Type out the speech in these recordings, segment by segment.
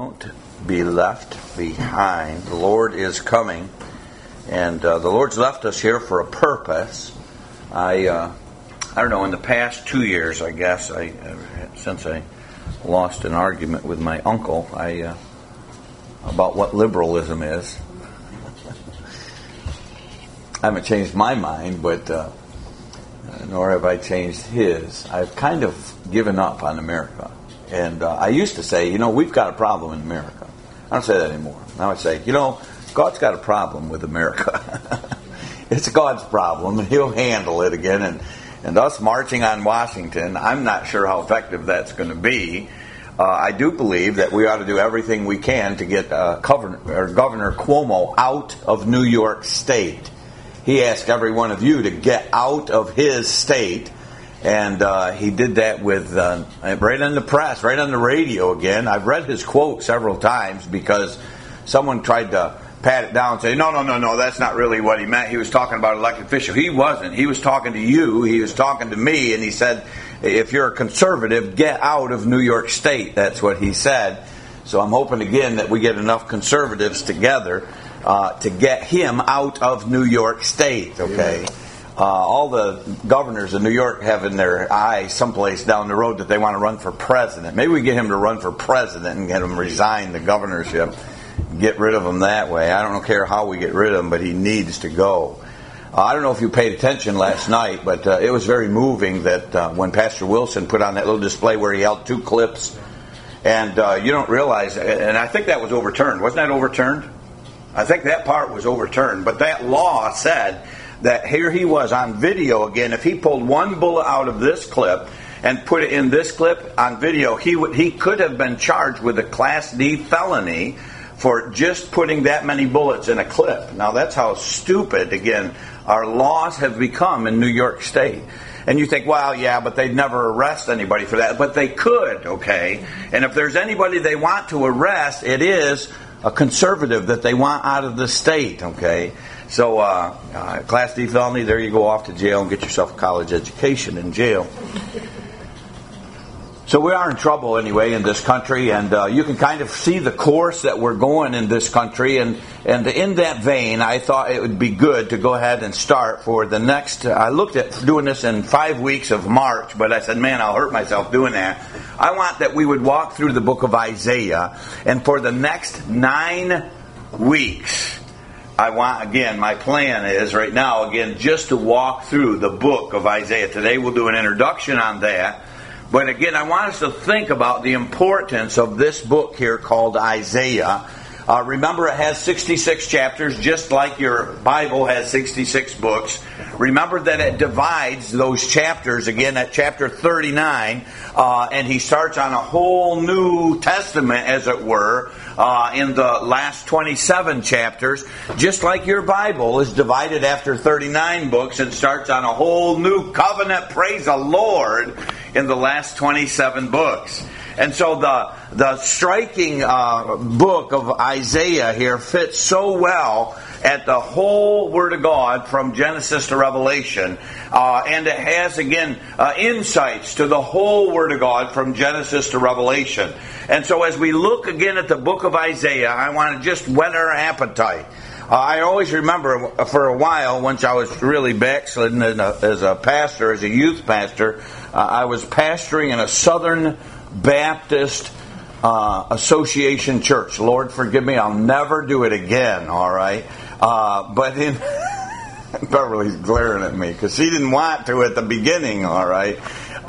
Don't be left behind. The Lord is coming, and the Lord's left us here for a purpose. I don't know, in the past 2 years, I guess, since I lost an argument with my uncle about what liberalism is. I haven't changed my mind, but nor have I changed his. I've kind of given up on America. And I used to say, we've got a problem in America. I don't say that anymore. Now I say, God's got a problem with America. It's God's problem, and He'll handle it again. And us marching on Washington, I'm not sure how effective that's going to be. I do believe that we ought to do everything we can to get Governor Cuomo out of New York State. He asked every one of you to get out of his state. And he did that with right on the press, right on the radio again. I've read his quote several times because someone tried to pat it down and say, no, that's not really what he meant. He was talking about elected official. He wasn't. He was talking to you. He was talking to me. And he said, if you're a conservative, get out of New York State. That's what he said. So I'm hoping again that we get enough conservatives together to get him out of New York State, okay? Amen. All the governors of New York have in their eye someplace down the road that they want to run for president. Maybe we get him to run for president and get him to resign the governorship. Get rid of him that way. I don't care how we get rid of him, but he needs to go. I don't know if you paid attention last night, but it was very moving that when Pastor Wilson put on that little display where he held two clips, and you don't realize, and I think that was overturned. Wasn't that overturned? I think that part was overturned, but that law said that here he was on video again. If he pulled one bullet out of this clip and put it in this clip on video, he could have been charged with a Class D felony for just putting that many bullets in a clip. Now that's how stupid, again, our laws have become in New York State. And you think, well, yeah, but they'd never arrest anybody for that. But they could, okay? And if there's anybody they want to arrest, it is a conservative that they want out of the state, okay? So, Class D felony, there you go off to jail and get yourself a college education in jail. So we are in trouble anyway in this country, and you can kind of see the course that we're going in this country. And in that vein, I thought it would be good to go ahead and start for the next. I looked at doing this in 5 weeks of March, but I said, man, I'll hurt myself doing that. I want that we would walk through the book of Isaiah, and for the next 9 weeks, I want, again, my plan is right now, again, just to walk through the book of Isaiah. Today we'll do an introduction on that. But again, I want us to think about the importance of this book here called Isaiah. Remember, it has 66 chapters, just like your Bible has 66 books. Remember that it divides those chapters, again, at chapter 39, and he starts on a whole new testament, as it were, in the last 27 chapters, just like your Bible is divided after 39 books and starts on a whole new covenant, praise the Lord, in the last 27 books. And so the striking book of Isaiah here fits so well at the whole Word of God from Genesis to Revelation. And it has, again, insights to the whole Word of God from Genesis to Revelation. And so as we look again at the book of Isaiah, I want to just whet our appetite. I always remember for a while, once I was really backslidden as a pastor, as a youth pastor, I was pastoring in a Southern Baptist Association church. Lord, forgive me, I'll never do it again, all right? But in Beverly's glaring at me because she didn't want to at the beginning, all right?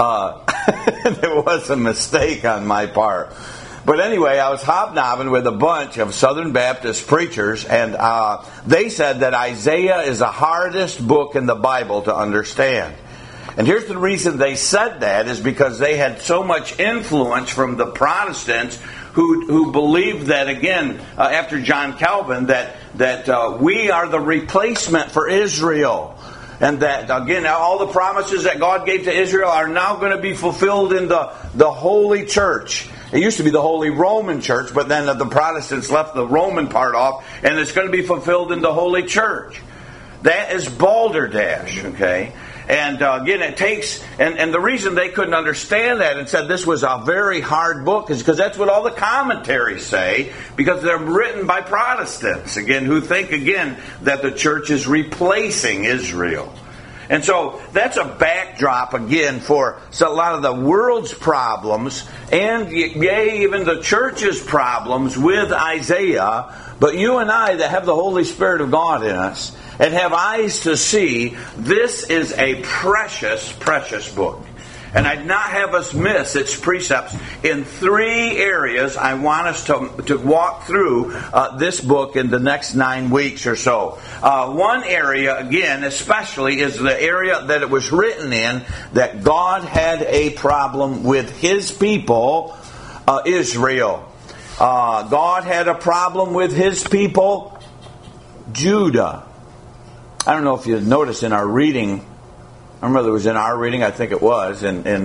There was a mistake on my part. But anyway, I was hobnobbing with a bunch of Southern Baptist preachers, and they said that Isaiah is the hardest book in the Bible to understand. And here's the reason they said that is because they had so much influence from the Protestants who believed that, again, after John Calvin, that we are the replacement for Israel. And that, again, all the promises that God gave to Israel are now going to be fulfilled in the Holy Church. It used to be the Holy Roman Church, but then the Protestants left the Roman part off, and it's going to be fulfilled in the Holy Church. That is balderdash, okay? And again, it takes, and the reason they couldn't understand that and said this was a very hard book is because that's what all the commentaries say, because they're written by Protestants, again, who think, again, that the church is replacing Israel. And so that's a backdrop, again, for a lot of the world's problems, and yea, even the church's problems with Isaiah. But you and I that have the Holy Spirit of God in us, and have eyes to see, this is a precious, precious book. And I'd not have us miss its precepts. In 3 areas, I want us to walk through this book in the next 9 weeks or so. One area, again, especially, is the area that it was written in, that God had a problem with His people, Israel. God had a problem with His people, Judah. I don't know if you noticed in our reading, I remember it was in our reading, I think it was,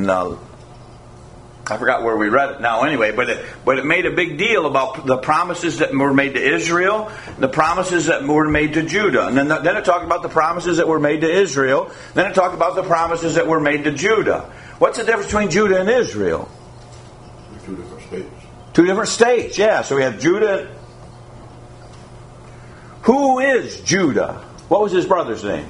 I forgot where we read it now anyway, but it made a big deal about the promises that were made to Israel, the promises that were made to Judah. And then it talked about the promises that were made to Israel, then it talked about the promises that were made to Judah. What's the difference between Judah and Israel? 2 different states. 2 different states, yeah. So we have Judah. Who is Judah? What was his brother's name?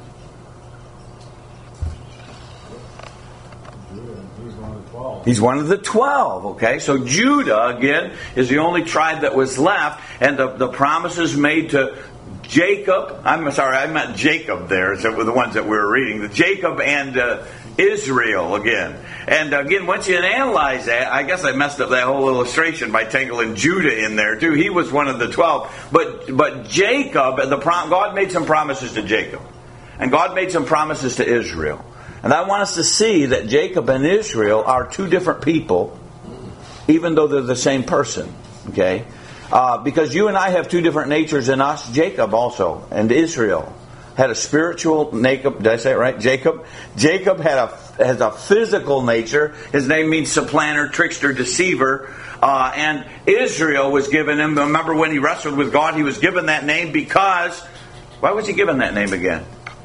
He's one of the 12, okay? So Judah, again, is the only tribe that was left, and the promises made to Jacob, I'm sorry, I meant Jacob there, so were the ones that we were reading, the Jacob and Israel again. And again, once you analyze that, I guess I messed up that whole illustration by tangling Judah in there too. He was one of the 12. But Jacob, God made some promises to Jacob. And God made some promises to Israel. And I want us to see that Jacob and Israel are 2 different people, even though they're the same person. Okay? Because you and I have 2 different natures in us. Jacob also, and Israel had a spiritual nature. Did I say it right? Jacob has a physical nature. His name means supplanter, trickster, deceiver. And Israel was given him. Remember when he wrestled with God, he was given that name because. Why was he given that name again?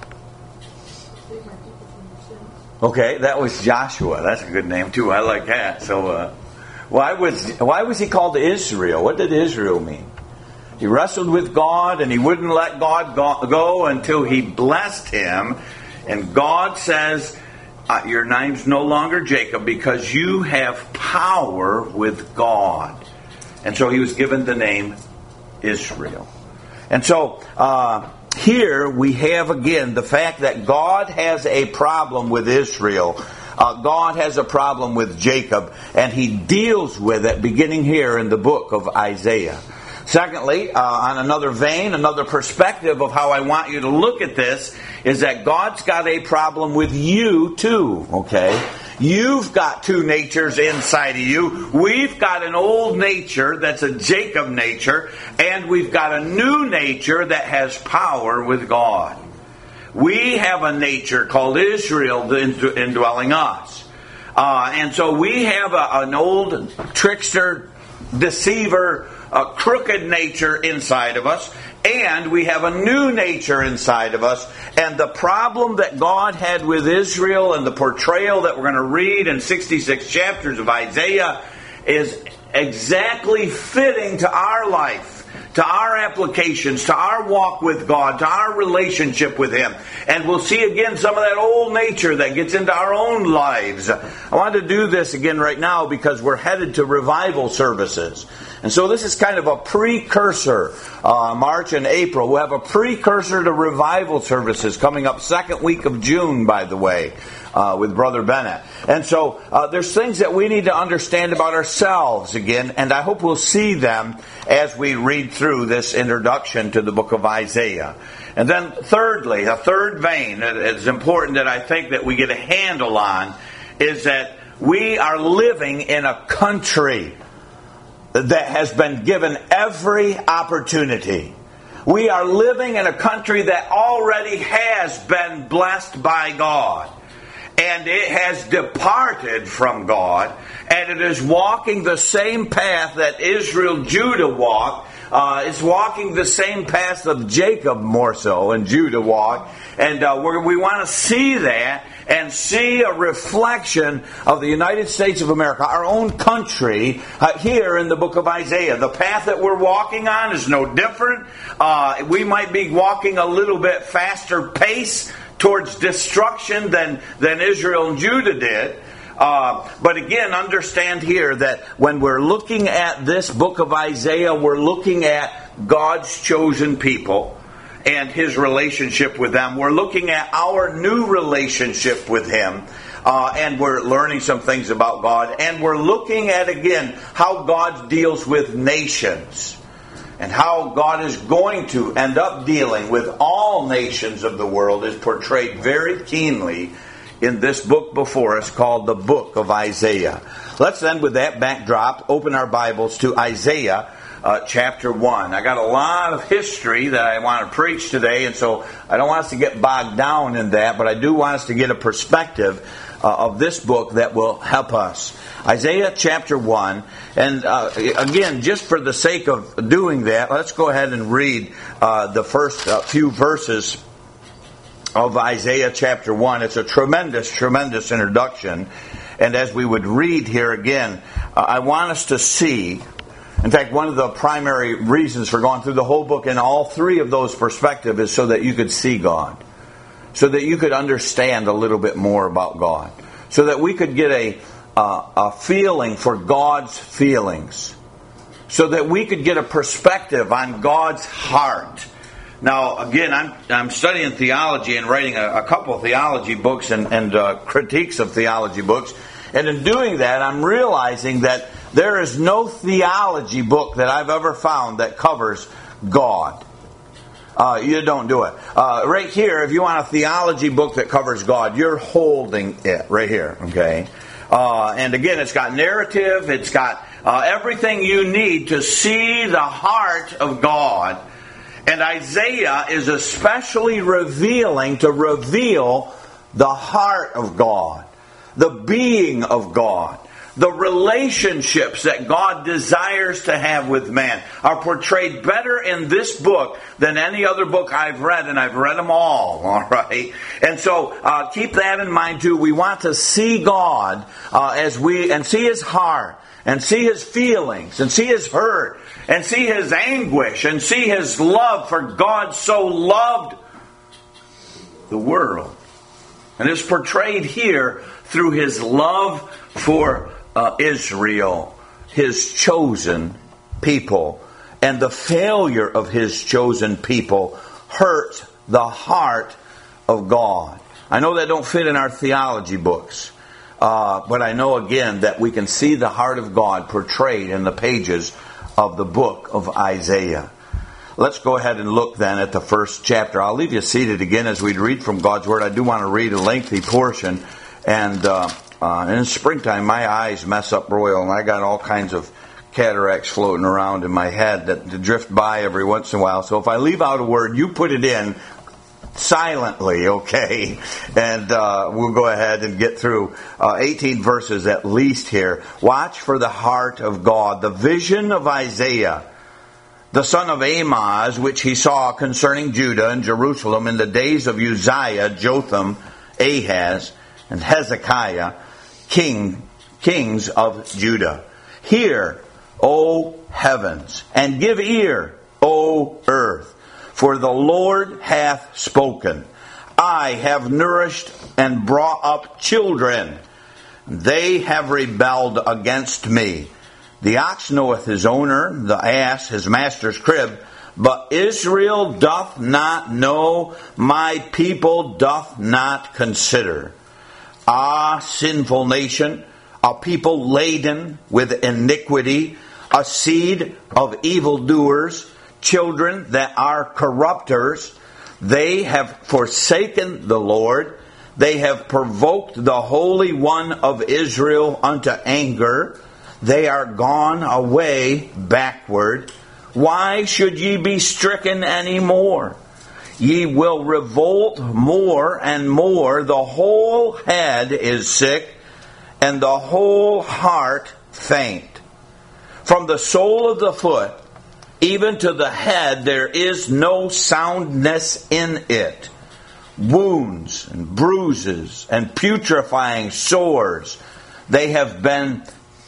Okay, that was Joshua. That's a good name too. I like that. So, why was he called Israel? What did Israel mean? He wrestled with God, and he wouldn't let God go until He blessed him. And God says, your name's no longer Jacob because you have power with God. And so he was given the name Israel. And so here we have again the fact that God has a problem with Israel. God has a problem with Jacob, and He deals with it beginning here in the book of Isaiah. Secondly, on another vein, another perspective of how I want you to look at this is that God's got a problem with you too, okay? You've got 2 natures inside of you. We've got an old nature that's a Jacob nature, and we've got a new nature that has power with God. We have a nature called Israel indwelling us. And so we have an old trickster, deceiver, a crooked nature inside of us, and we have a new nature inside of us. And the problem that God had with Israel and the portrayal that we're going to read in 66 chapters of Isaiah is exactly fitting to our life, to our applications, to our walk with God, to our relationship with Him. And we'll see again some of that old nature that gets into our own lives. I want to do this again right now because we're headed to revival services. And so this is kind of a precursor. March and April, we'll have a precursor to revival services coming up 2nd week of June, by the way, with Brother Bennett. And so there's things that we need to understand about ourselves again, and I hope we'll see them as we read through this introduction to the book of Isaiah. And then thirdly, a third vein that is important that I think that we get a handle on is that we are living in a country that has been given every opportunity. We are living in a country that already has been blessed by God. And it has departed from God. And it is walking the same path that Israel, Judah walked. It's walking the same path of Jacob more so, and Judah walked. And we want to see that and see a reflection of the United States of America, our own country, here in the book of Isaiah. The path that we're walking on is no different. We might be walking a little bit faster pace towards destruction than Israel and Judah did. But again, understand here that when we're looking at this book of Isaiah, we're looking at God's chosen people and His relationship with them. We're looking at our new relationship with Him. And we're learning some things about God. And we're looking at, again, how God deals with nations. And how God is going to end up dealing with all nations of the world is portrayed very keenly in this book before us called the book of Isaiah. Let's then, with that backdrop, open our Bibles to Isaiah chapter 1. I got a lot of history that I want to preach today, and so I don't want us to get bogged down in that, but I do want us to get a perspective of this book that will help us. Isaiah chapter 1, and again, just for the sake of doing that, let's go ahead and read the first few verses of Isaiah chapter 1. It's a tremendous introduction. And as we would read here again, I want us to see, in fact, one of the primary reasons for going through the whole book in all three of those perspectives is so that you could see God. So that you could understand a little bit more about God. So that we could get a feeling for God's feelings. So that we could get a perspective on God's heart. Now, again, I'm studying theology and writing a couple of theology books and critiques of theology books. And in doing that, I'm realizing that there is no theology book that I've ever found that covers God. You don't do it. Right here, if you want a theology book that covers God, you're holding it right here, okay? And again, it's got narrative, it's got everything you need to see the heart of God. And Isaiah is especially revealing to reveal the heart of God, the being of God. The relationships that God desires to have with man are portrayed better in this book than any other book I've read, and I've read them all right? And so keep that in mind too. We want to see God and see His heart, and see His feelings, and see His hurt, and see His anguish, and see His love, for God so loved the world. And it's portrayed here through His love for Israel, His chosen people. And the failure of His chosen people hurts the heart of God. I know that don't fit in our theology books. But I know again that we can see the heart of God portrayed in the pages of the book of Isaiah. Let's go ahead and look then at the first chapter. I'll leave you seated again as we read from God's Word. I do want to read a lengthy portion. And in springtime, my eyes mess up royal, and I got all kinds of cataracts floating around in my head that drift by every once in a while. So if I leave out a word, you put it in silently, okay? And we'll go ahead and get through 18 verses at least here. Watch for the heart of God. The vision of Isaiah, the son of Amoz, which he saw concerning Judah and Jerusalem in the days of Uzziah, Jotham, Ahaz, and Hezekiah, kings of Judah. Hear, O heavens, and give ear, O earth, for the Lord hath spoken. I have nourished and brought up children. They have rebelled against me. The ox knoweth his owner, the ass his master's crib, but Israel doth not know, my people doth not consider. Ah, sinful nation, a people laden with iniquity, a seed of evildoers, children that are corrupters. They have forsaken the Lord. They have provoked the Holy One of Israel unto anger. They are gone away backward. Why should ye be stricken any more? Ye will revolt more and more. The whole head is sick, and the whole heart faint. From the sole of the foot even to the head there is no soundness in it. Wounds and bruises and putrefying sores, they have been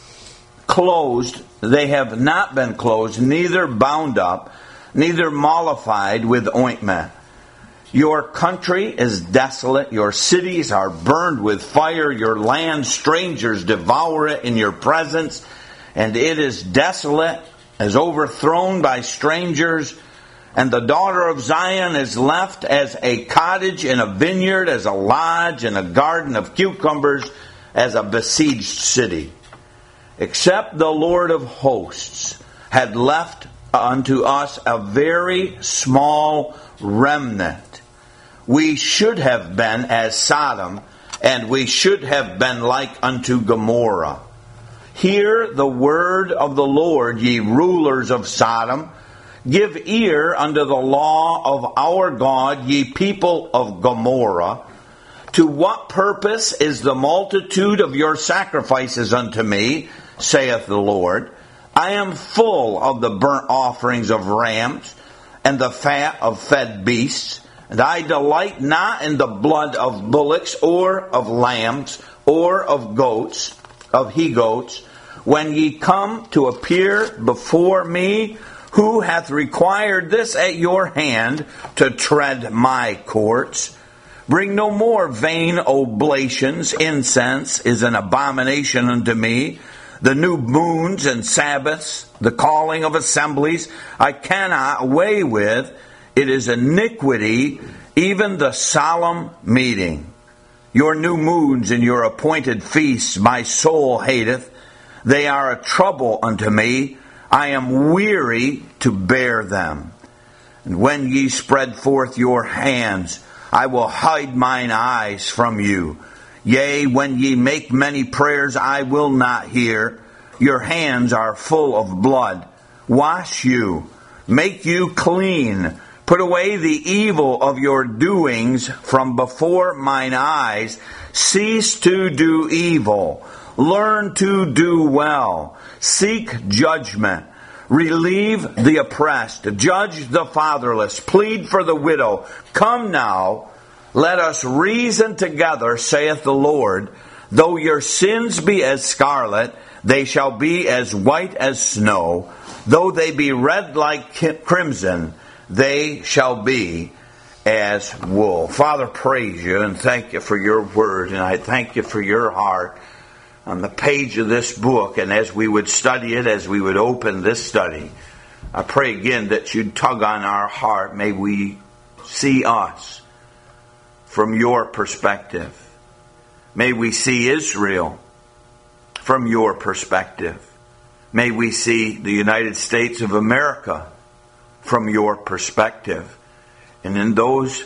closed, they have not been closed, neither bound up, neither mollified with ointment. Your country is desolate, your cities are burned with fire, your land strangers devour it in your presence, and it is desolate, as overthrown by strangers, and the daughter of Zion is left as a cottage in a vineyard, as a lodge in a garden of cucumbers, as a besieged city. Except the Lord of hosts had left unto us a very small remnant. We should have been as Sodom, and we should have been like unto Gomorrah. Hear the word of the Lord, ye rulers of Sodom. Give ear unto the law of our God, ye people of Gomorrah. To what purpose is the multitude of your sacrifices unto me, saith the Lord? I am full of the burnt offerings of rams, and the fat of fed beasts, and I delight not in the blood of bullocks, or of lambs, or of goats, of he-goats. When ye come to appear before me, who hath required this at your hand to tread my courts? Bring no more vain oblations. Incense is an abomination unto me. The new moons and Sabbaths, the calling of assemblies, I cannot weigh with. It is iniquity, even the solemn meeting. Your new moons and your appointed feasts my soul hateth. They are a trouble unto me. I am weary to bear them. And when ye spread forth your hands, I will hide mine eyes from you. Yea, when ye make many prayers, I will not hear. Your hands are full of blood. Wash you, make you clean. Put away the evil of your doings from before mine eyes. Cease to do evil. Learn to do well. Seek judgment. Relieve the oppressed. Judge the fatherless. Plead for the widow. Come now, let us reason together, saith the Lord. Though your sins be as scarlet, they shall be as white as snow. Though they be red like crimson, they shall be as wool. Father, praise you and thank you for your word, and I thank you for your heart on the page of this book, and as we would study it, as we would open this study, I pray again that you'd tug on our heart. May we see us from your perspective. May we see Israel from your perspective. May we see the United States of America from your perspective. And in those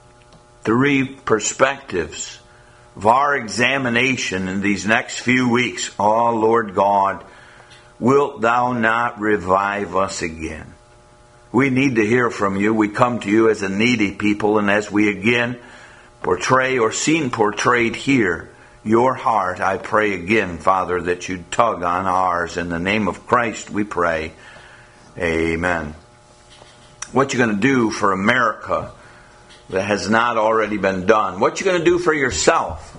three perspectives of our examination in these next few weeks, oh Lord God, wilt thou not revive us again? We need to hear from you. We come to you as a needy people, and as we again portray or seen portrayed here, your heart, I pray again, Father, that you tug on ours. In the name of Christ we pray. Amen. What you going to do for America that has not already been done? What you going to do for yourself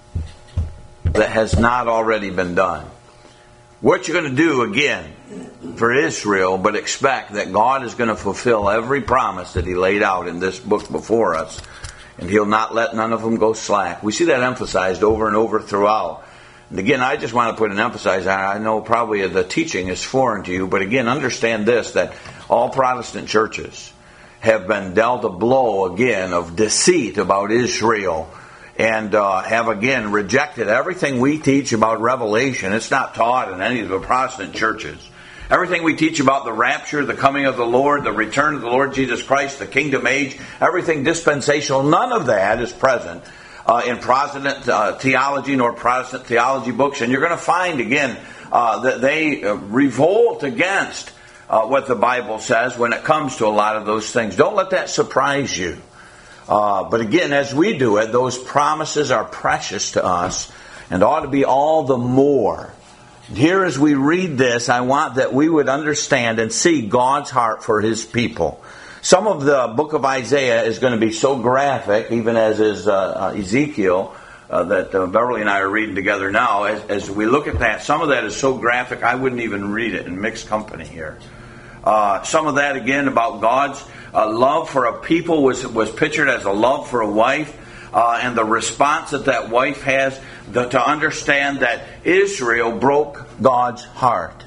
that has not already been done? What you going to do again for Israel, but expect that God is going to fulfill every promise that He laid out in this book before us, and He'll not let none of them go slack. We see that emphasized over and over throughout. And again, I just want to put an emphasis on, I know probably the teaching is foreign to you, but again, understand this, that all Protestant churches have been dealt a blow again of deceit about Israel, and have again rejected everything we teach about Revelation. It's not taught in any of the Protestant churches. Everything we teach about the rapture, the coming of the Lord, the return of the Lord Jesus Christ, the kingdom age, everything dispensational, none of that is present in Protestant theology nor Protestant theology books. And you're going to find again that they revolt against what the Bible says when it comes to a lot of those things. Don't let that surprise you. But again, as we do it, those promises are precious to us and ought to be all the more here as we read this, I want that we would understand and see God's heart for His people. Some of the book of Isaiah is going to be so graphic, even as is Ezekiel, that Beverly and I are reading together now. As we look at that, some of that is so graphic I wouldn't even read it in mixed company here. Some of that, again, about God's love for a people was pictured as a love for a wife, and the response that wife has to understand that Israel broke God's heart.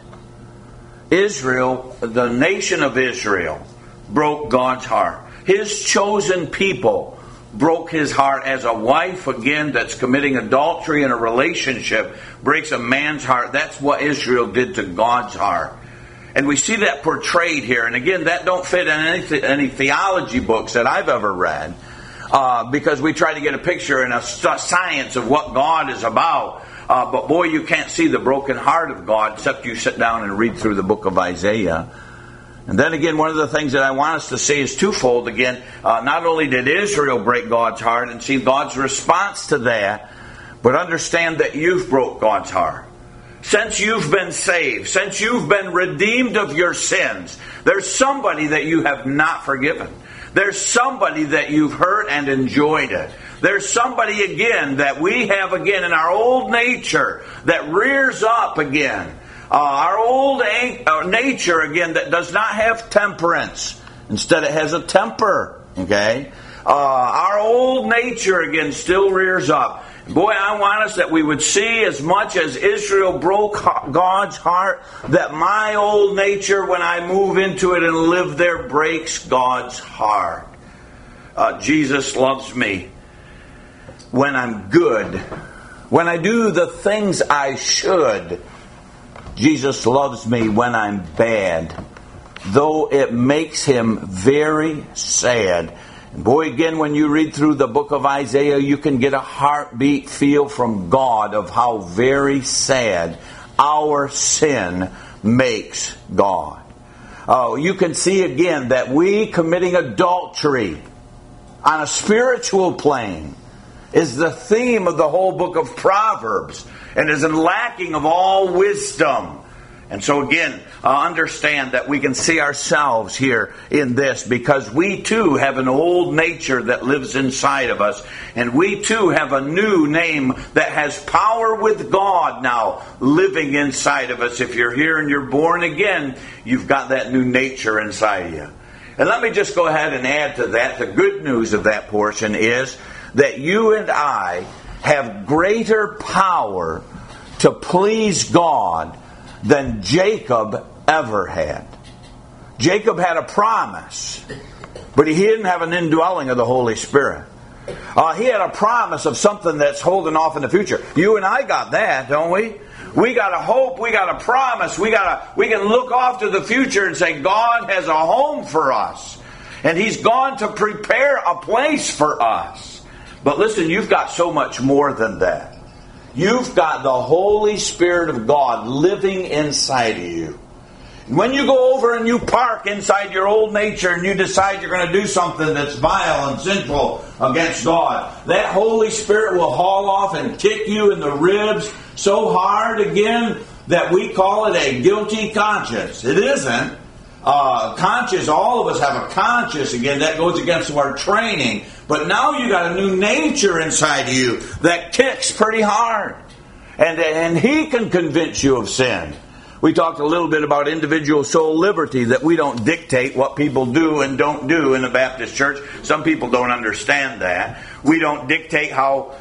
Israel, the nation of Israel, broke God's heart. His chosen people broke His heart. As a wife, again, that's committing adultery in a relationship breaks a man's heart. That's what Israel did to God's heart. And we see that portrayed here. And again, that don't fit in any theology books that I've ever read, because we try to get a picture and a science of what God is about. But boy, you can't see the broken heart of God except you sit down and read through the book of Isaiah. And then again, one of the things that I want us to see is twofold. Again, not only did Israel break God's heart and see God's response to that, but understand that you've broke God's heart. Since you've been saved, since you've been redeemed of your sins, there's somebody that you have not forgiven. There's somebody that you've hurt and enjoyed it. There's somebody again that we have again in our old nature that rears up again. Our old nature, again, that does not have temperance. Instead, it has a temper. Okay? Our old nature, again, still rears up. Boy, I want us that we would see, as much as Israel broke God's heart, that my old nature, when I move into it and live there, breaks God's heart. Jesus loves me when I'm good. When I do the things I should. Jesus loves me when I'm bad, though it makes Him very sad. And boy, again, when you read through the book of Isaiah, you can get a heartbeat feel from God of how very sad our sin makes God. You can see again that we committing adultery on a spiritual plane is the theme of the whole book of Proverbs, and is lacking of all wisdom. And so again, understand that we can see ourselves here in this, because we too have an old nature that lives inside of us, and we too have a new name that has power with God now living inside of us. If you're here and you're born again, you've got that new nature inside of you. And let me just go ahead and add to that, the good news of that portion is that you and I have greater power to please God than Jacob ever had. Jacob had a promise, but he didn't have an indwelling of the Holy Spirit. He had a promise of something that's holding off in the future. You and I got that, don't we? We got a hope, we got a promise, we can look off to the future and say God has a home for us. And He's gone to prepare a place for us. But listen, you've got so much more than that. You've got the Holy Spirit of God living inside of you. When you go over and you park inside your old nature and you decide you're going to do something that's vile and sinful against God, that Holy Spirit will haul off and kick you in the ribs so hard again that we call it a guilty conscience. It isn't. Conscious, all of us have a conscience. Again, that goes against our training. But now you got a new nature inside you that kicks pretty hard. And He can convince you of sin. We talked a little bit about individual soul liberty, that we don't dictate what people do and don't do in the Baptist church. Some people don't understand that. We don't dictate how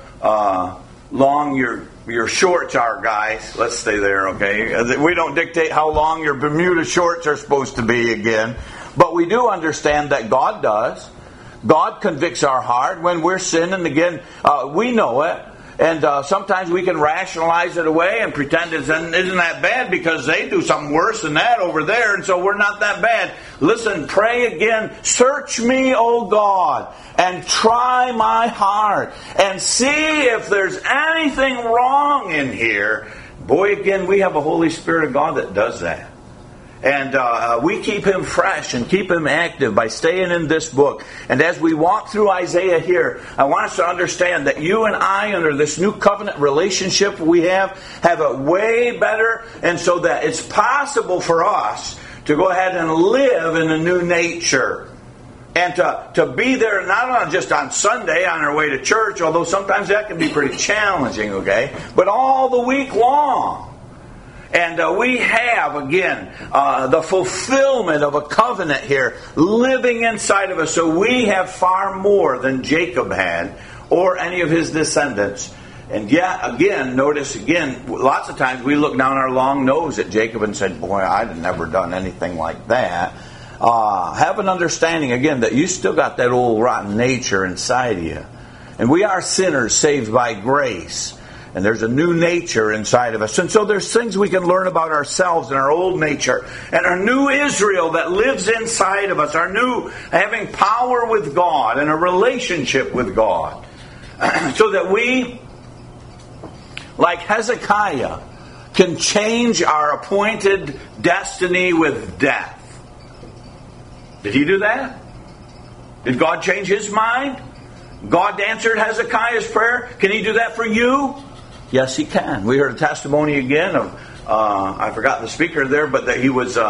long your shorts are, guys. Let's stay there, okay? We don't dictate how long your Bermuda shorts are supposed to be again. But we do understand that God does. God convicts our heart when we're sinning. Again, we know it. And sometimes we can rationalize it away and pretend it isn't that bad because they do something worse than that over there, and so we're not that bad. Listen, pray again. Search me, O God, and try my heart, and see if there's anything wrong in here. Boy, again, we have a Holy Spirit of God that does that. And we keep him fresh and keep him active by staying in this book. And as we walk through Isaiah here, I want us to understand that you and I, under this new covenant relationship we have it way better. And so that it's possible for us to go ahead and live in a new nature. And to be there not just on Sunday on our way to church, although sometimes that can be pretty challenging, okay? But all the week long. And we have, again, the fulfillment of a covenant here living inside of us. So we have far more than Jacob had or any of his descendants. And yet, again, notice again, lots of times we look down our long nose at Jacob and said, boy, I'd never done anything like that. Have an understanding, again, that you still got that old rotten nature inside of you. And we are sinners saved by grace. And there's a new nature inside of us. And so there's things we can learn about ourselves and our old nature. And our new Israel that lives inside of us. Our new having power with God and a relationship with God. So that we, like Hezekiah, can change our appointed destiny with death. Did he do that? Did God change his mind? God answered Hezekiah's prayer. Can he do that for you? Yes, he can. We heard a testimony again of I forgot the speaker there, but that he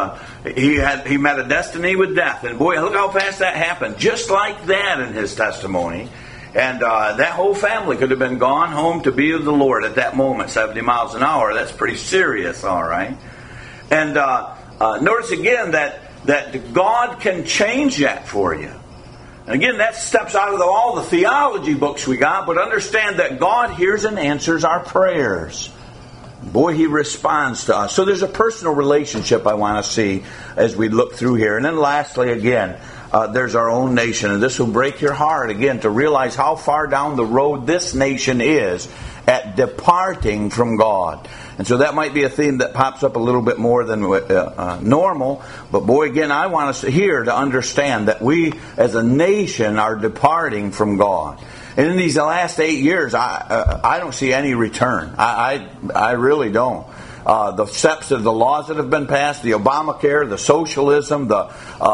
met a destiny with death, and boy, look how fast that happened. Just like that in his testimony, and that whole family could have been gone home to be with the Lord at that moment, 70 miles an hour. That's pretty serious, all right. And notice again that God can change that for you. And again, that steps out of all the theology books we got, but understand that God hears and answers our prayers. Boy, he responds to us. So there's a personal relationship I want to see as we look through here. And then lastly, again, there's our own nation. And this will break your heart, again, to realize how far down the road this nation is at departing from God. And so that might be a theme that pops up a little bit more than normal. But boy, again, I want us here to understand that we as a nation are departing from God. And in these last 8 years, I don't see any return. I really don't. The steps of the laws that have been passed, the Obamacare, the socialism, the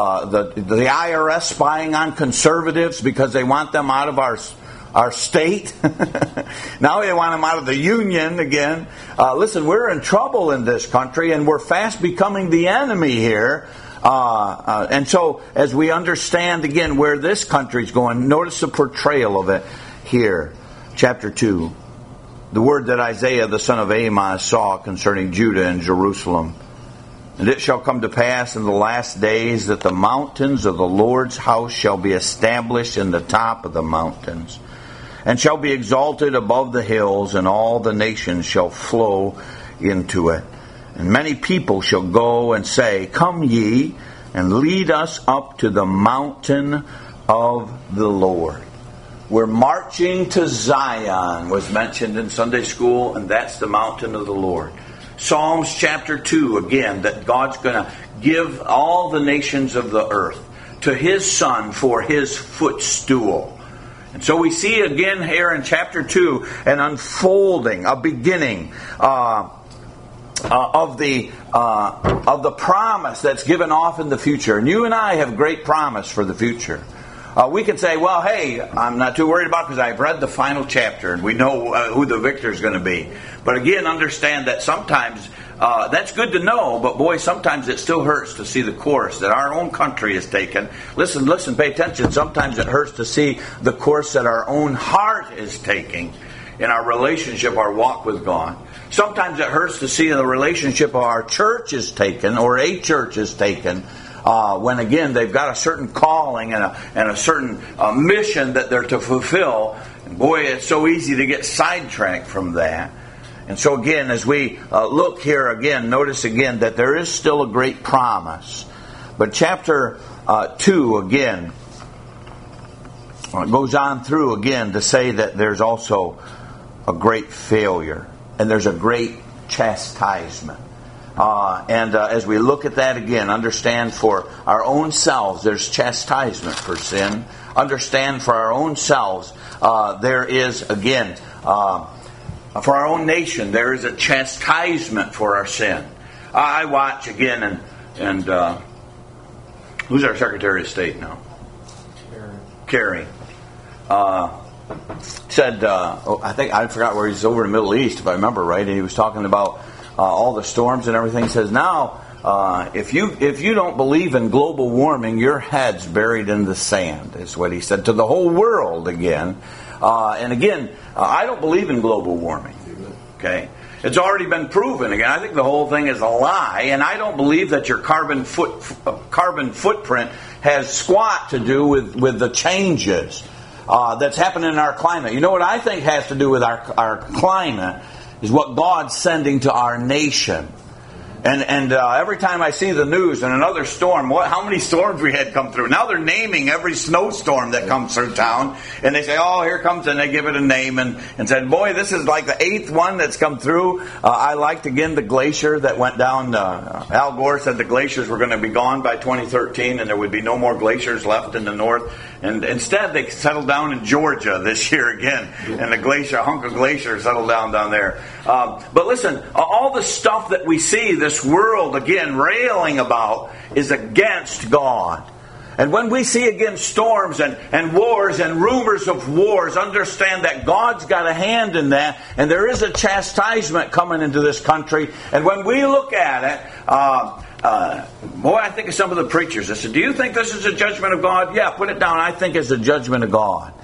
IRS spying on conservatives because they want them out of our state. Now they want them out of the union again. Listen, we're in trouble in this country, and we're fast becoming the enemy here. And so, as we understand again where this country's going, notice the portrayal of it here. Chapter 2. The word that Isaiah the son of Amos saw concerning Judah and Jerusalem. And it shall come to pass in the last days that the mountains of the Lord's house shall be established in the top of the mountains, and shall be exalted above the hills, and all the nations shall flow into it. And many people shall go and say, Come ye, and lead us up to the mountain of the Lord. We're marching to Zion, was mentioned in Sunday school, and that's the mountain of the Lord. Psalms chapter 2, again, that God's going to give all the nations of the earth to His Son for His footstool. And so we see again here in chapter 2 an unfolding, a beginning of the promise that's given off in the future. And you and I have great promise for the future. We can say, well, hey, I'm not too worried about it because I've read the final chapter and we know who the victor is going to be. But again, understand that sometimes that's good to know, but boy, sometimes it still hurts to see the course that our own country has taken. Listen, pay attention. Sometimes it hurts to see the course that our own heart is taking in our relationship, our walk with God. Sometimes it hurts to see the relationship our church is taken or a church is taken. When again they've got a certain calling and a certain mission that they're to fulfill, and boy, it's so easy to get sidetracked from that. And so again, as we look here again, notice again that there is still a great promise. But chapter 2 again goes on through again to say that there's also a great failure and there's a great chastisement. And as we look at that again, understand for our own selves, there's chastisement for sin. Understand for our own selves, there is, again, for our own nation, there is a chastisement for our sin. I watch again, and And who's our Secretary of State now? Kerry. Said, I forgot where he's over in the Middle East, if I remember right, and he was talking about all the storms and everything. He says, now, if you don't believe in global warming, your head's buried in the sand, is what he said to the whole world again. And again, I don't believe in global warming. Okay? It's already been proven. Again, I think the whole thing is a lie, and I don't believe that your carbon footprint has squat to do with the changes that's happening in our climate. You know what I think has to do with our climate is what God's sending to our nation. And every time I see the news and another storm, how many storms we had come through. Now they're naming every snowstorm that comes through town. And they say, oh, here comes, and they give it a name. And said, boy, this is like the 8th one that's come through. I liked, again, the glacier that went down. Al Gore said the glaciers were going to be gone by 2013, and there would be no more glaciers left in the north. And instead, they settled down in Georgia this year again. And a hunk of glacier settled down there. But listen, all the stuff that we see, this world, again, railing about, is against God. And when we see, again, storms and wars and rumors of wars, understand that God's got a hand in that, and there is a chastisement coming into this country. And when we look at it, I think of some of the preachers. I said, do you think this is a judgment of God? Yeah, put it down. I think it's a judgment of God.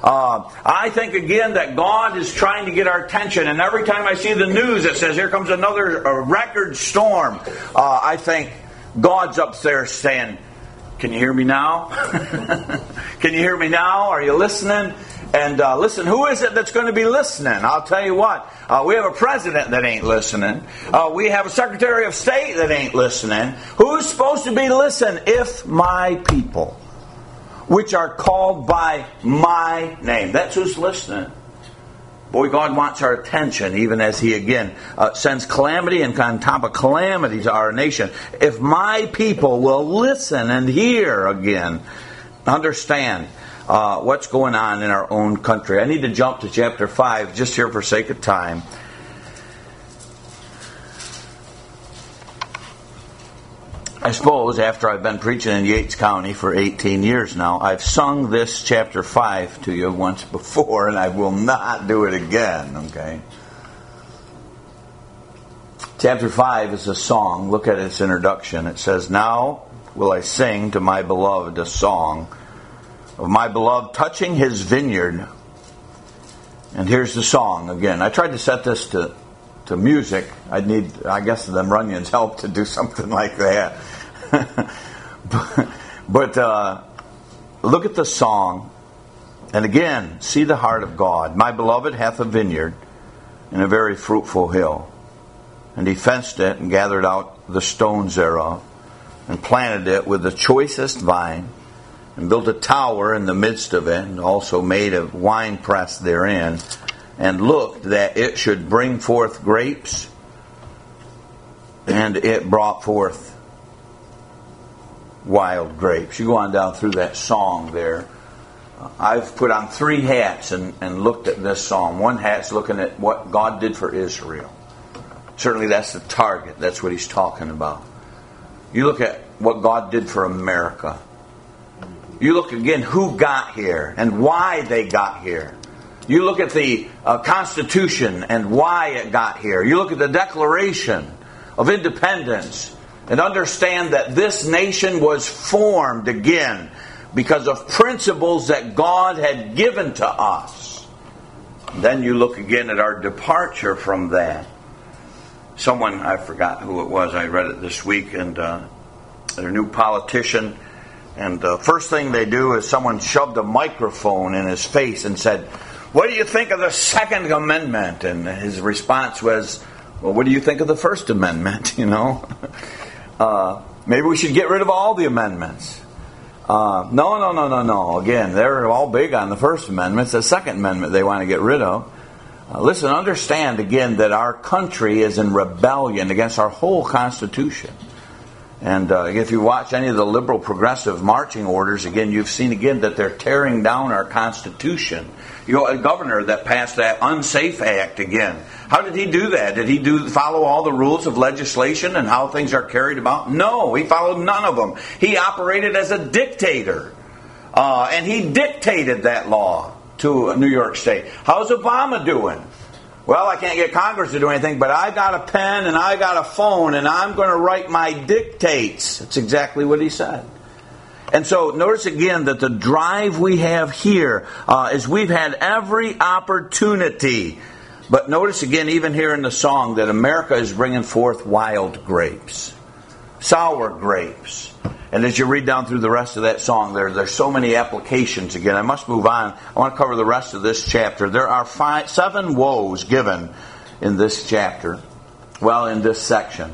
I think, again, that God is trying to get our attention. And every time I see the news that says, here comes another record storm, I think God's up there saying, can you hear me now? Can you hear me now? Are you listening? And listen, who is it that's going to be listening? I'll tell you what. We have a president that ain't listening. We have a Secretary of State that ain't listening. Who's supposed to be listening? If my people, which are called by my name. That's who's listening. Boy, God wants our attention, even as He again sends calamity and on top of calamity to our nation. If my people will listen and hear again, understand what's going on in our own country. I need to jump to chapter 5 just here for sake of time. I suppose after I've been preaching in Yates County for 18 years now, I've sung this chapter 5 to you once before, and I will not do it again, okay? Chapter 5 is a song. Look at its introduction. It says, now will I sing to my beloved a song of my beloved touching his vineyard. And here's the song again. I tried to set this to music. I'd need, I guess, them Runyon's help to do something like that. but look at the song, and again, see the heart of God. My beloved hath a vineyard in a very fruitful hill, and he fenced it and gathered out the stones thereof, and planted it with the choicest vine, and built a tower in the midst of it, and also made a winepress therein, and looked that it should bring forth grapes, and it brought forth wild grapes. You go on down through that song there. I've put on 3 hats and looked at this song. One hat's looking at what God did for Israel. Certainly that's the target. That's what he's talking about. You look at what God did for America. You look again who got here and why they got here. You look at the Constitution and why it got here. You look at the Declaration of Independence and understand that this nation was formed again because of principles that God had given to us. Then you look again at our departure from that. Someone, I forgot who it was, I read it this week, and they're a new politician, and the first thing they do is someone shoved a microphone in his face and said, what do you think of the Second Amendment? And his response was, well, what do you think of the First Amendment? You know, maybe we should get rid of all the amendments. No. Again, they're all big on the First Amendment. It's the Second Amendment they want to get rid of. Listen, understand again that our country is in rebellion against our whole Constitution. And if you watch any of the liberal progressive marching orders, again, you've seen again that they're tearing down our Constitution. A governor that passed that Unsafe Act again. How did he do that? Did he follow all the rules of legislation and how things are carried about? No, he followed none of them. He operated as a dictator. And he dictated that law to New York State. How's Obama doing? Well, I can't get Congress to do anything, but I got a pen and I got a phone and I'm going to write my dictates. That's exactly what he said. And so notice again that the drive we have here is we've had every opportunity. But notice again, even here in the song, that America is bringing forth wild grapes, sour grapes. And as you read down through the rest of that song, there's so many applications. Again, I must move on. I want to cover the rest of this chapter. There are 7 woes given in this chapter. Well, in this section.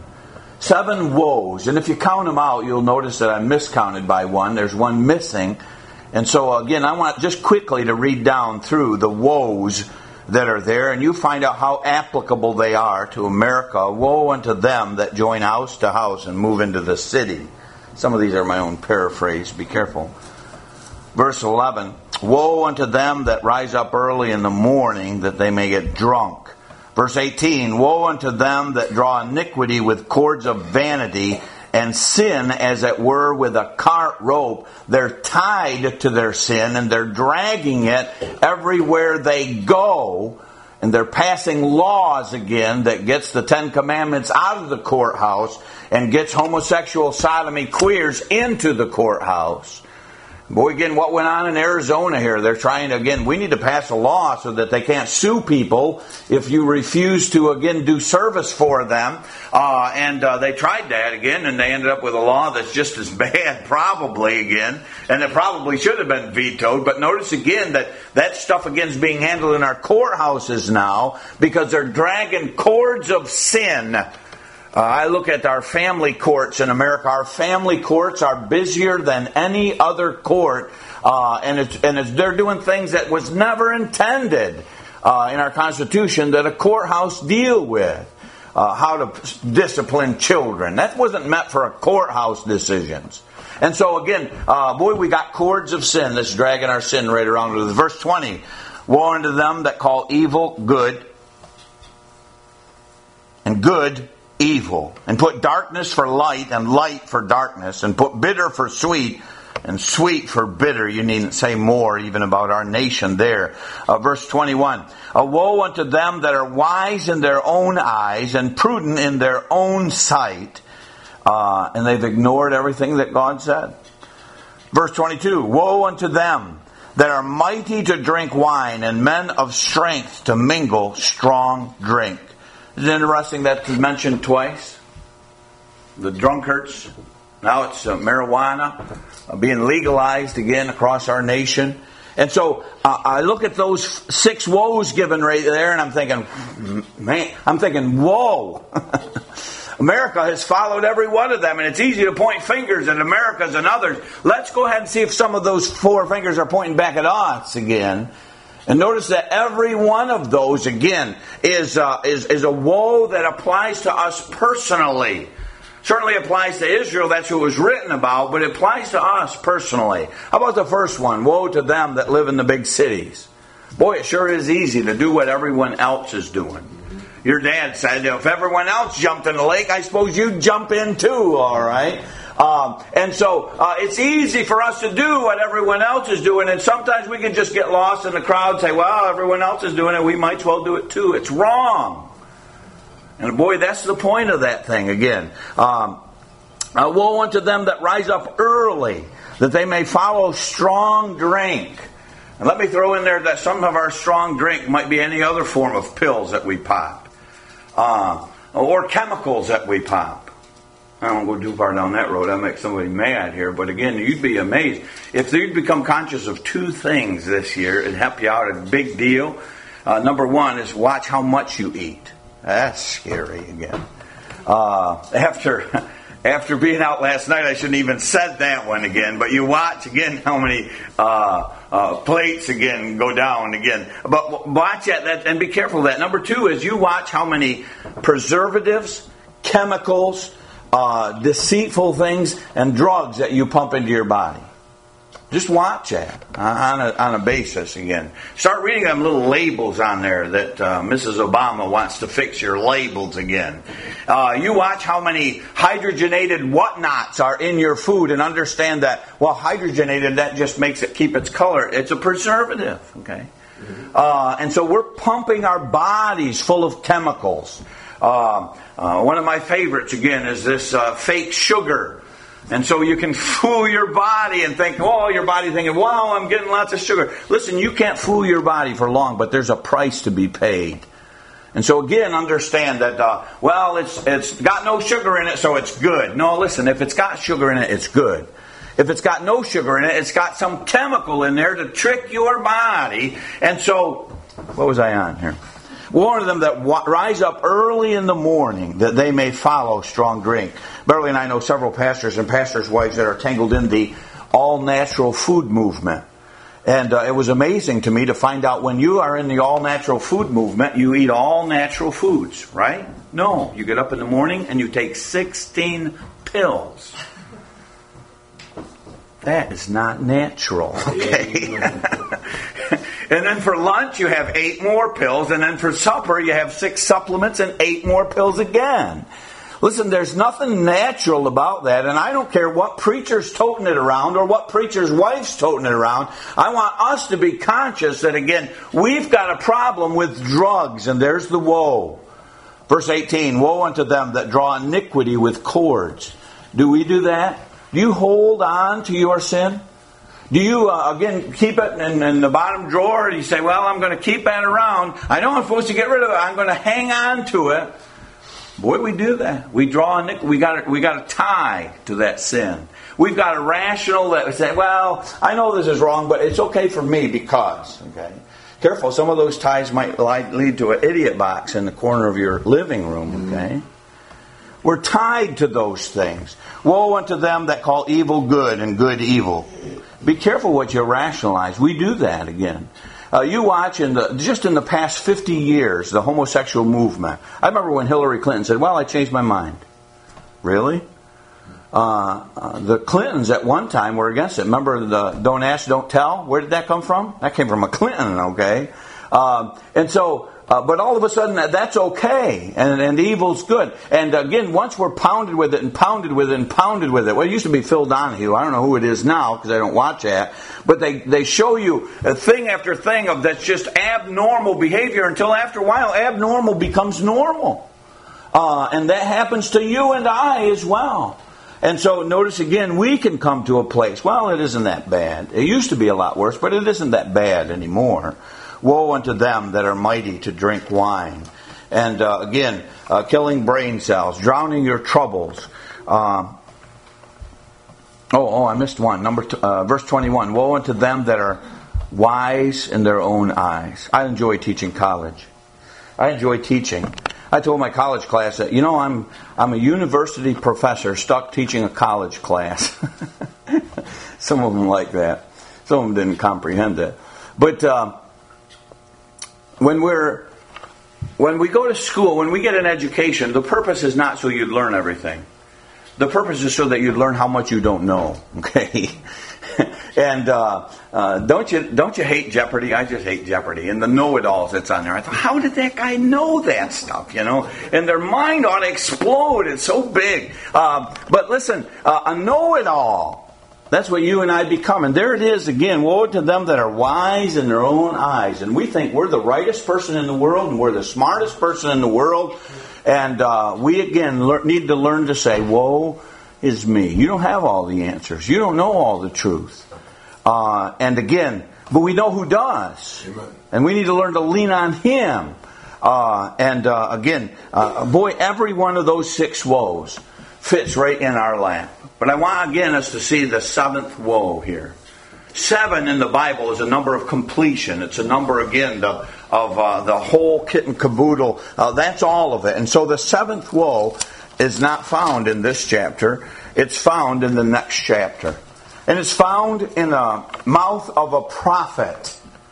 7 woes. And if you count them out, you'll notice that I miscounted by one. There's one missing. And so, again, I want just quickly to read down through the woes that are there, and you find out how applicable they are to America. Woe unto them that join house to house and move into the city. Some of these are my own paraphrase. Be careful. Verse 11. Woe unto them that rise up early in the morning, that they may get drunk. Verse 18. Woe unto them that draw iniquity with cords of vanity, and sin as it were with a cart rope. They're tied to their sin, and they're dragging it everywhere they go. And they're passing laws again that gets the 10 Commandments out of the courthouse and gets homosexual sodomy queers into the courthouse. Boy, again, what went on in Arizona here? They're trying to, again, we need to pass a law so that they can't sue people if you refuse to, again, do service for them. And they tried that again, and they ended up with a law that's just as bad, probably, again. And it probably should have been vetoed. But notice again that stuff, again, is being handled in our courthouses now because they're dragging cords of sin. I look at our family courts in America. Our family courts are busier than any other court, and they're doing things that was never intended in our Constitution that a courthouse deal with. How to discipline children. That wasn't meant for a courthouse decisions. And so again, we got cords of sin that's dragging our sin right around with us. Verse 20, woe unto them that call evil good, and good evil, and put darkness for light and light for darkness, and put bitter for sweet and sweet for bitter. You needn't say more even about our nation there. Verse 21, woe unto them that are wise in their own eyes and prudent in their own sight. And they've ignored everything that God said. Verse 22, woe unto them that are mighty to drink wine and men of strength to mingle strong drink. Isn't it interesting that's mentioned twice? The drunkards. Now it's marijuana being legalized again across our nation. And so I look at those 6 woes given right there, and I'm thinking, whoa. America has followed every one of them, and it's easy to point fingers at America's and others. Let's go ahead and see if some of those 4 fingers are pointing back at us again. And notice that every one of those, again, is a woe that applies to us personally. Certainly applies to Israel, that's who it was written about, but it applies to us personally. How about the first one? Woe to them that live in the big cities. Boy, it sure is easy to do what everyone else is doing. Your dad said, if everyone else jumped in the lake, I suppose you'd jump in too, all right? And so it's easy for us to do what everyone else is doing, and sometimes we can just get lost in the crowd and say, well, everyone else is doing it, we might as well do it too. It's wrong. And boy, that's the point of that thing again. Woe unto them that rise up early, that they may follow strong drink. And let me throw in there that some of our strong drink might be any other form of pills that we pop. Or chemicals that we pop. I don't go too far down that road. I make somebody mad here. But again, you'd be amazed. If you'd become conscious of 2 things this year, it'd help you out a big deal. Number 1 is watch how much you eat. That's scary again. After being out last night, I shouldn't even said that one again. But you watch again how many plates again go down again. But watch that and be careful of that. Number 2 is you watch how many preservatives, chemicals, deceitful things and drugs that you pump into your body. Just watch that on a basis again. Start reading them little labels on there that Mrs. Obama wants to fix your labels again. You watch how many hydrogenated whatnots are in your food and understand that, well, hydrogenated, that just makes it keep its color. It's a preservative, okay? And so we're pumping our bodies full of chemicals. One of my favorites, again, is this fake sugar. And so you can fool your body and think, oh, your body thinking, wow, I'm getting lots of sugar. Listen, you can't fool your body for long, but there's a price to be paid. And so again, understand that, well, it's got no sugar in it, so it's good. No, listen, if it's got sugar in it, it's good. If it's got no sugar in it, it's got some chemical in there to trick your body. And so, what was I on here? Warn of them that rise up early in the morning, that they may follow strong drink. Beverly and I know several pastors and pastors' wives that are tangled in the all-natural food movement. And it was amazing to me to find out when you are in the all-natural food movement, you eat all natural foods, right? No, you get up in the morning and you take 16 pills. That is not natural, okay? And then for lunch, you have 8 more pills. And then for supper, you have 6 supplements and 8 more pills again. Listen, there's nothing natural about that. And I don't care what preacher's toting it around or what preacher's wife's toting it around. I want us to be conscious that, again, we've got a problem with drugs. And there's the woe. Verse 18, woe unto them that draw iniquity with cords. Do we do that? Do you hold on to your sin? Do you, again, keep it in the bottom drawer? You say, well, I'm going to keep that around. I know I'm supposed to get rid of it. I'm going to hang on to it. Boy, we do that. We draw iniquity. We got a tie to that sin. We've got a rational that we say, well, I know this is wrong, but it's okay for me because, okay? Careful, some of those ties might lead to an idiot box in the corner of your living room, okay? We're tied to those things. Woe unto them that call evil good and good evil. Be careful what you rationalize. We do that again. You watch just in the past 50 years, the homosexual movement. I remember when Hillary Clinton said, well, I changed my mind. Really? The Clintons at one time were against it. Remember the don't ask, don't tell? Where did that come from? That came from a Clinton, okay? And so, but all of a sudden that's okay, and evil's good. And again, once we're pounded with it and pounded with it and pounded with it. Well, it used to be Phil Donahue. I don't know who it is now because I don't watch that. But they show you thing after thing of that's just abnormal behavior until after a while abnormal becomes normal. And that happens to you and I as well. And so notice again, we can come to a place, well, it isn't that bad. It used to be a lot worse, but it isn't that bad anymore. Woe unto them that are mighty to drink wine. And again, killing brain cells, drowning your troubles. I missed one. Verse 21. Woe unto them that are wise in their own eyes. I enjoy teaching college. I enjoy teaching. I told my college class that, I'm a university professor stuck teaching a college class. Some of them like that. Some of them didn't comprehend it. But when we go to school, when we get an education, the purpose is not so you'd learn everything. The purpose is so that you'd learn how much you don't know. Okay, and don't you hate Jeopardy? I just hate Jeopardy and the know-it-alls that's on there. I thought, how did that guy know that stuff? And their mind ought to explode. It's so big. But listen, a know-it-all. That's what you and I become. And there it is again. Woe to them that are wise in their own eyes. And we think we're the rightest person in the world and we're the smartest person in the world. And we again need to learn to say, woe is me. You don't have all the answers. You don't know all the truth. And again, but we know who does. Amen. And we need to learn to lean on Him. Again, every one of those 6 woes fits right in our lap. But I want, again, us to see the 7th woe here. 7 in the Bible is a number of completion. It's a number, again, of the whole kit and caboodle. That's all of it. And so the 7th woe is not found in this chapter. It's found in the next chapter. And it's found in the mouth of a prophet.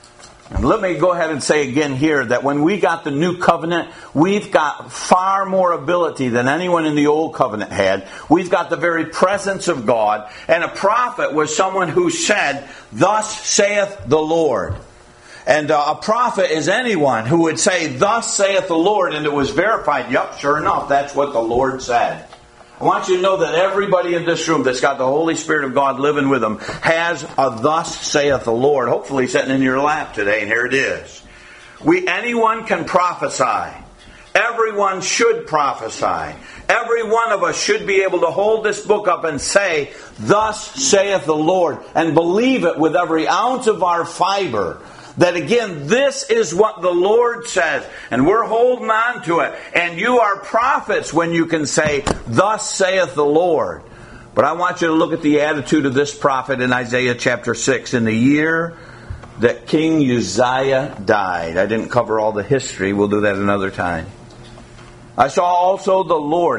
And let me go ahead and say again here that when we got the new covenant, we've got far more ability than anyone in the old covenant had. We've got the very presence of God. And a prophet was someone who said, "Thus saith the Lord." And a prophet is anyone who would say, "Thus saith the Lord," and it was verified. Yup, sure enough, that's what the Lord said. I want you to know that everybody in this room that's got the Holy Spirit of God living with them has a "Thus saith the Lord," hopefully sitting in your lap today, and here it is. Anyone can prophesy. Everyone should prophesy. Every one of us should be able to hold this book up and say, "Thus saith the Lord," and believe it with every ounce of our fiber. That again, this is what the Lord says, and we're holding on to it. And you are prophets when you can say, "Thus saith the Lord." But I want you to look at the attitude of this prophet in Isaiah chapter 6. In the year that King Uzziah died. I didn't cover all the history. We'll do that another time. I saw also the Lord.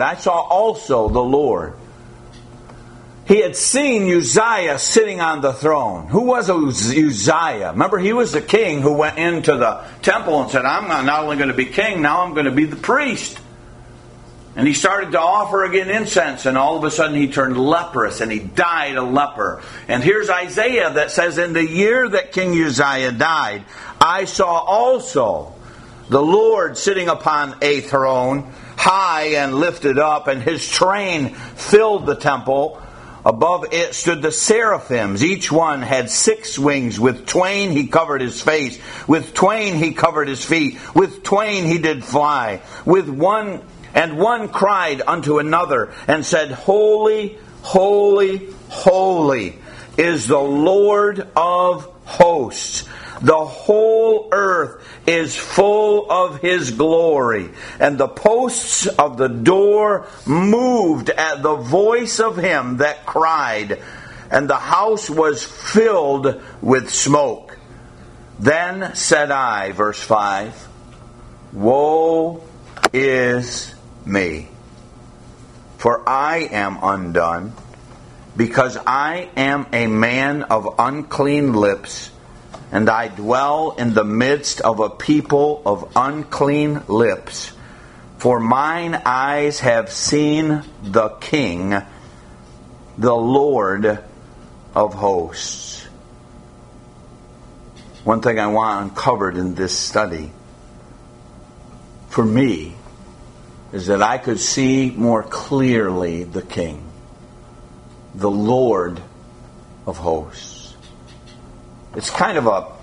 He had seen Uzziah sitting on the throne. Who was Uzziah? Remember, he was the king who went into the temple and said, "I'm not only going to be king, now I'm going to be the priest." And he started to offer again incense, and all of a sudden he turned leprous, and he died a leper. And here's Isaiah that says, "In the year that King Uzziah died, I saw also the Lord sitting upon a throne, high and lifted up, and his train filled the temple. Above it stood the seraphims. Each one had 6 wings. With twain he covered his face. With twain he covered his feet. With twain he did fly. One cried unto another and said, Holy, holy, holy is the Lord of hosts. The whole earth is full of His glory. And the posts of the door moved at the voice of him that cried, and the house was filled with smoke. Then said I," verse 5, "Woe is me, for I am undone, because I am a man of unclean lips, and I dwell in the midst of a people of unclean lips. For mine eyes have seen the King, the Lord of hosts." One thing I want uncovered in this study, for me, is that I could see more clearly the King, the Lord of hosts. It's kind of a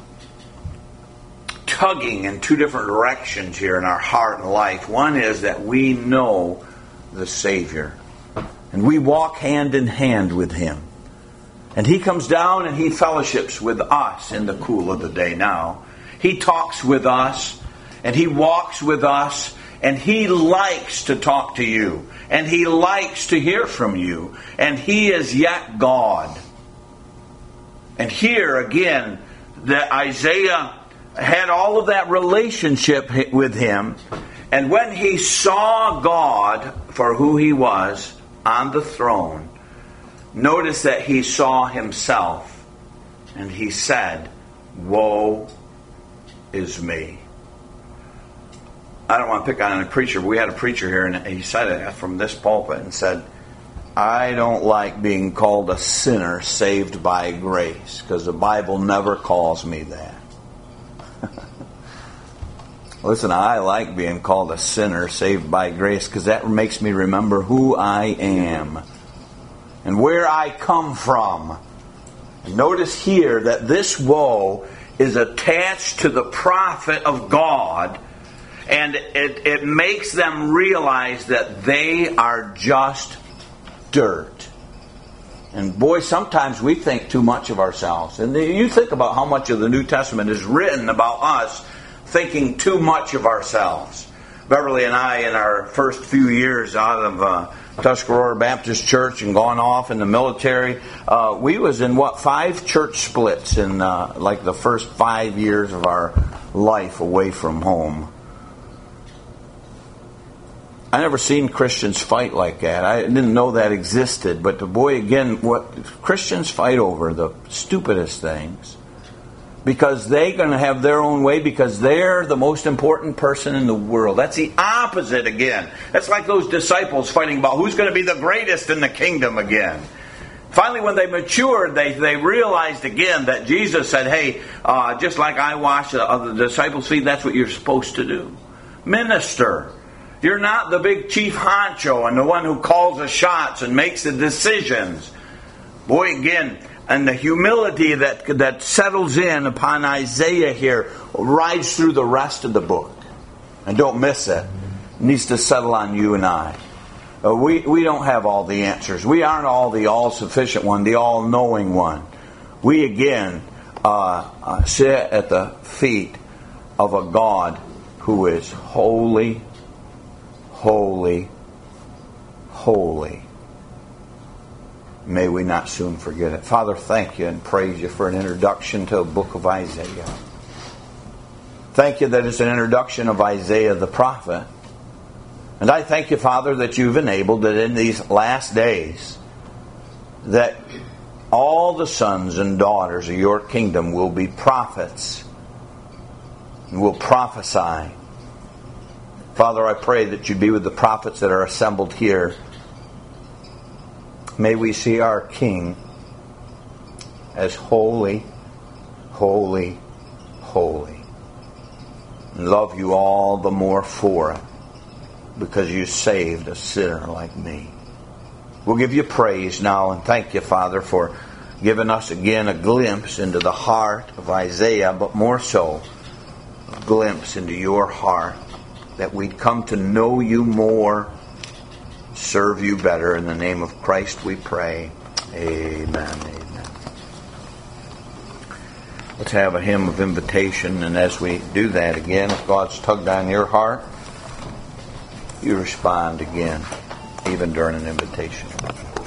tugging in 2 different directions here in our heart and life. One is that we know the Savior, and we walk hand in hand with Him. And He comes down and He fellowships with us in the cool of the day now. He talks with us, and He walks with us, and He likes to talk to you, and He likes to hear from you, and He is yet God. And here again, that Isaiah had all of that relationship with Him. And when he saw God for who He was on the throne, notice that he saw himself. And he said, "Woe is me." I don't want to pick on a preacher, but we had a preacher here, and he said it from this pulpit and said, "I don't like being called a sinner saved by grace, because the Bible never calls me that." Listen, I like being called a sinner saved by grace, because that makes me remember who I am and where I come from. Notice here that this woe is attached to the prophet of God, and it makes them realize that they are just dirt. And boy, sometimes we think too much of ourselves. And you think about how much of the New Testament is written about us thinking too much of ourselves. Beverly and I, in our first few years out of Tuscarora Baptist Church and gone off in the military, we was in 5 church splits in like the first 5 years of our life away from home. I never seen Christians fight like that. I didn't know that existed. But boy, again, what Christians fight over, the stupidest things. because they're going to have their own way, because they're the most important person in the world. That's the opposite again. That's like those disciples fighting about who's going to be the greatest in the kingdom again. Finally, when they matured, they realized again that Jesus said, hey, just like I wash the disciples' feet, that's what you're supposed to do. Minister. You're not the big chief honcho and the one who calls the shots and makes the decisions. Boy, again, and the humility that settles in upon Isaiah here rides through the rest of the book. And don't miss it. It needs to settle on you and I. We don't have all the answers. We aren't all the all-sufficient one, the all-knowing one. We again sit at the feet of a God who is holy, holy, holy. May we not soon forget it. Father, thank you and praise you for an introduction to the book of Isaiah. Thank you that it's an introduction of Isaiah the prophet. And I thank you, Father, that you've enabled that in these last days that all the sons and daughters of your kingdom will be prophets and will prophesy. Father, I pray that you'd be with the prophets that are assembled here. May we see our King as holy, holy, holy. And love you all the more for it, because you saved a sinner like me. We'll give you praise now and thank you, Father, for giving us again a glimpse into the heart of Isaiah, but more so, a glimpse into your heart, that we'd come to know you more, serve you better. In the name of Christ we pray. Amen. Amen. Let's have a hymn of invitation, and as we do that again, if God's tugged on your heart, you respond again, even during an invitation.